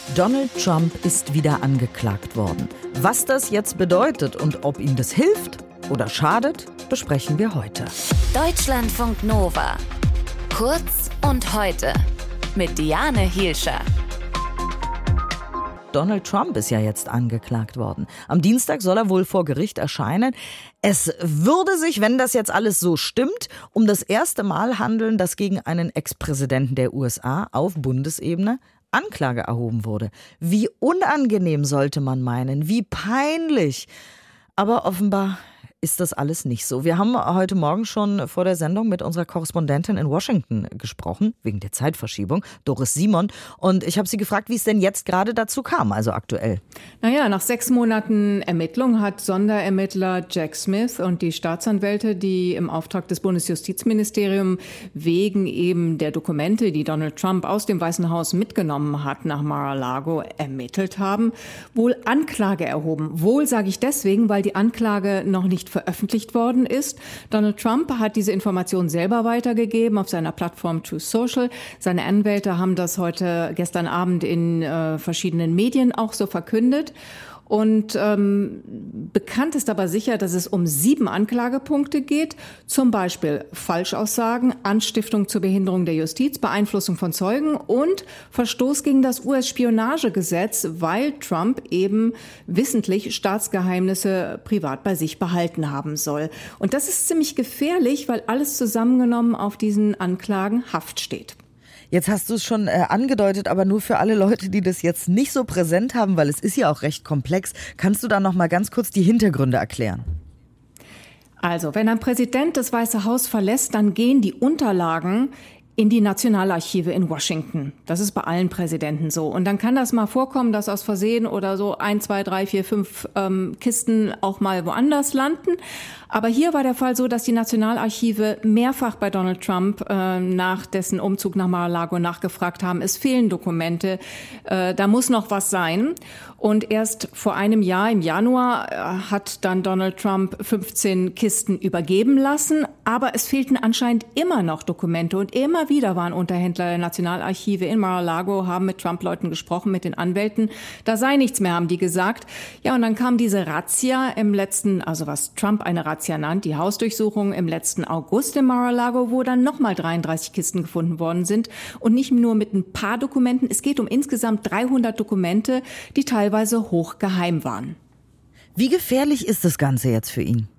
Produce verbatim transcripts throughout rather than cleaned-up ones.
Donald Trump ist wieder angeklagt worden. Was das jetzt bedeutet und ob ihm das hilft oder schadet, besprechen wir heute. Deutschlandfunk Nova. Kurz und heute mit Diane Hielscher. Donald Trump ist ja jetzt angeklagt worden. Am Dienstag soll er wohl vor Gericht erscheinen. Es würde sich, wenn das jetzt alles so stimmt, um das erste Mal handeln, dass gegen einen Ex-Präsidenten der U S A auf Bundesebene Anklage erhoben wurde. Wie unangenehm sollte man meinen, wie peinlich. Aber offenbar ist das alles nicht so. Wir haben heute Morgen schon vor der Sendung mit unserer Korrespondentin in Washington gesprochen, wegen der Zeitverschiebung, Doris Simon. Und ich habe sie gefragt, wie es denn jetzt gerade dazu kam, also aktuell. Naja, nach sechs Monaten Ermittlung hat Sonderermittler Jack Smith und die Staatsanwälte, die im Auftrag des Bundesjustizministeriums wegen eben der Dokumente, die Donald Trump aus dem Weißen Haus mitgenommen hat, nach Mar-a-Lago ermittelt haben, wohl Anklage erhoben. Wohl sage ich deswegen, weil die Anklage noch nicht veröffentlicht worden ist. Donald Trump hat diese Information selber weitergegeben auf seiner Plattform Truth Social. Seine Anwälte haben das heute, gestern Abend in äh, verschiedenen Medien auch so verkündet. Und ähm, bekannt ist aber sicher, dass es um sieben Anklagepunkte geht. Zum Beispiel Falschaussagen, Anstiftung zur Behinderung der Justiz, Beeinflussung von Zeugen und Verstoß gegen das U S-Spionagegesetz, weil Trump eben wissentlich Staatsgeheimnisse privat bei sich behalten haben soll. Und das ist ziemlich gefährlich, weil alles zusammengenommen auf diesen Anklagen Haft steht. Jetzt hast du es schon äh, angedeutet, aber nur für alle Leute, die das jetzt nicht so präsent haben, weil es ist ja auch recht komplex. Kannst du da noch mal ganz kurz die Hintergründe erklären? Also, wenn ein Präsident das Weiße Haus verlässt, dann gehen die Unterlagen in die Nationalarchive in Washington. Das ist bei allen Präsidenten so. Und dann kann das mal vorkommen, dass aus Versehen oder so ein, zwei, drei, vier, fünf ähm, Kisten auch mal woanders landen. Aber hier war der Fall so, dass die Nationalarchive mehrfach bei Donald Trump äh, nach dessen Umzug nach Mar-a-Lago nachgefragt haben. Es fehlen Dokumente, äh, da muss noch was sein. Und erst vor einem Jahr, im Januar, äh, hat dann Donald Trump fünfzehn Kisten übergeben lassen. Aber es fehlten anscheinend immer noch Dokumente. Und immer wieder waren Unterhändler der Nationalarchive in Mar-a-Lago, haben mit Trump-Leuten gesprochen, mit den Anwälten. Da sei nichts mehr, haben die gesagt. Ja, und dann kam diese Razzia im letzten, also was Trump eine Razzia nannt, die Hausdurchsuchung im letzten August in Mar-a-Lago, wo dann nochmal dreiunddreißig Kisten gefunden worden sind. Und nicht nur mit ein paar Dokumenten. Es geht um insgesamt dreihundert Dokumente, die teilweise hochgeheim waren. Wie gefährlich ist das Ganze jetzt für ihn?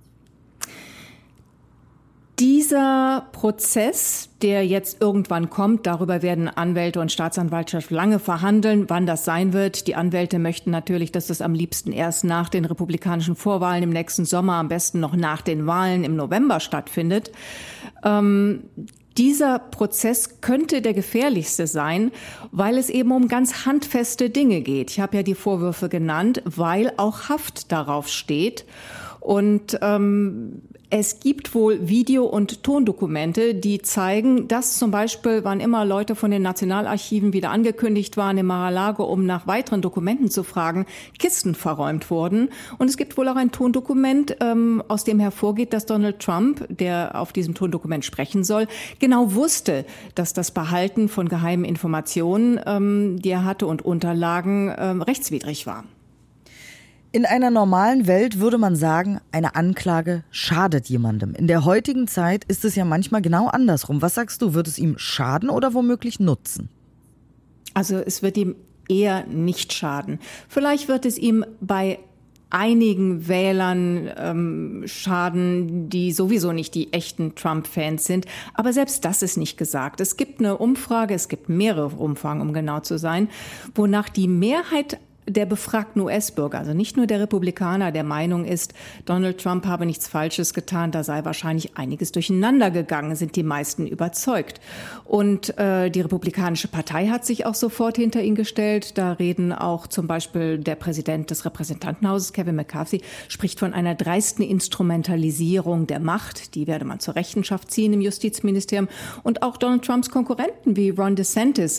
Dieser Prozess, der jetzt irgendwann kommt, darüber werden Anwälte und Staatsanwaltschaft lange verhandeln, wann das sein wird. Die Anwälte möchten natürlich, dass das am liebsten erst nach den republikanischen Vorwahlen im nächsten Sommer, am besten noch nach den Wahlen im November stattfindet. Ähm, Dieser Prozess könnte der gefährlichste sein, weil es eben um ganz handfeste Dinge geht. Ich habe ja die Vorwürfe genannt, weil auch Haft darauf steht. Und ähm, es gibt wohl Video- und Tondokumente, die zeigen, dass zum Beispiel, wann immer Leute von den Nationalarchiven wieder angekündigt waren in Mar-a-Lago, um nach weiteren Dokumenten zu fragen, Kisten verräumt wurden. Und es gibt wohl auch ein Tondokument, ähm, aus dem hervorgeht, dass Donald Trump, der auf diesem Tondokument sprechen soll, genau wusste, dass das Behalten von geheimen Informationen, ähm, die er hatte und Unterlagen, ähm, rechtswidrig war. In einer normalen Welt würde man sagen, eine Anklage schadet jemandem. In der heutigen Zeit ist es ja manchmal genau andersrum. Was sagst du, wird es ihm schaden oder womöglich nutzen? Also es wird ihm eher nicht schaden. Vielleicht wird es ihm bei einigen Wählern ähm, schaden, die sowieso nicht die echten Trump-Fans sind. Aber selbst das ist nicht gesagt. Es gibt eine Umfrage, es gibt mehrere Umfragen, um genau zu sein, wonach die Mehrheit der befragten U S-Bürger, also nicht nur der Republikaner, der Meinung ist, Donald Trump habe nichts Falsches getan, da sei wahrscheinlich einiges durcheinander gegangen, sind die meisten überzeugt. Und äh, die Republikanische Partei hat sich auch sofort hinter ihn gestellt. Da reden auch zum Beispiel der Präsident des Repräsentantenhauses, Kevin McCarthy, spricht von einer dreisten Instrumentalisierung der Macht. Die werde man zur Rechenschaft ziehen im Justizministerium. Und auch Donald Trumps Konkurrenten wie Ron DeSantis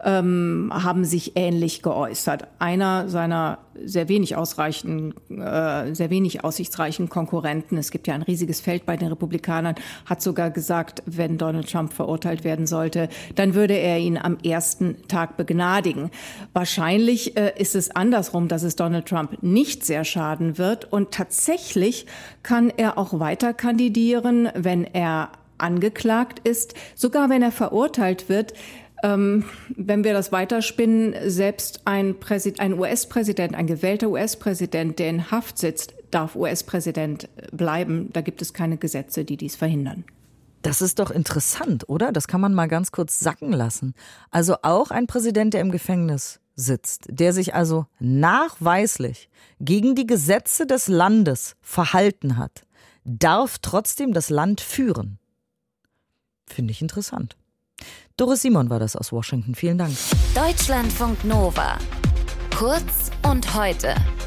ähm, haben sich ähnlich geäußert. Einer seiner sehr wenig ausreichenden, äh, sehr wenig aussichtsreichen Konkurrenten, es gibt ja ein riesiges Feld bei den Republikanern, hat sogar gesagt, wenn Donald Trump verurteilt werden sollte, dann würde er ihn am ersten Tag begnadigen. Wahrscheinlich äh, ist es andersrum, dass es Donald Trump nicht sehr schaden wird. Und tatsächlich kann er auch weiter kandidieren, wenn er angeklagt ist, sogar wenn er verurteilt wird. Ähm, wenn wir das weiterspinnen, selbst ein, Präsid- ein U S-Präsident, ein gewählter U S-Präsident, der in Haft sitzt, darf U S-Präsident bleiben. Da gibt es keine Gesetze, die dies verhindern. Das ist doch interessant, oder? Das kann man mal ganz kurz sacken lassen. Also auch ein Präsident, der im Gefängnis sitzt, der sich also nachweislich gegen die Gesetze des Landes verhalten hat, darf trotzdem das Land führen. Finde ich interessant. Doris Simon war das aus Washington. Vielen Dank. Deutschlandfunk Nova. Kurz und heute.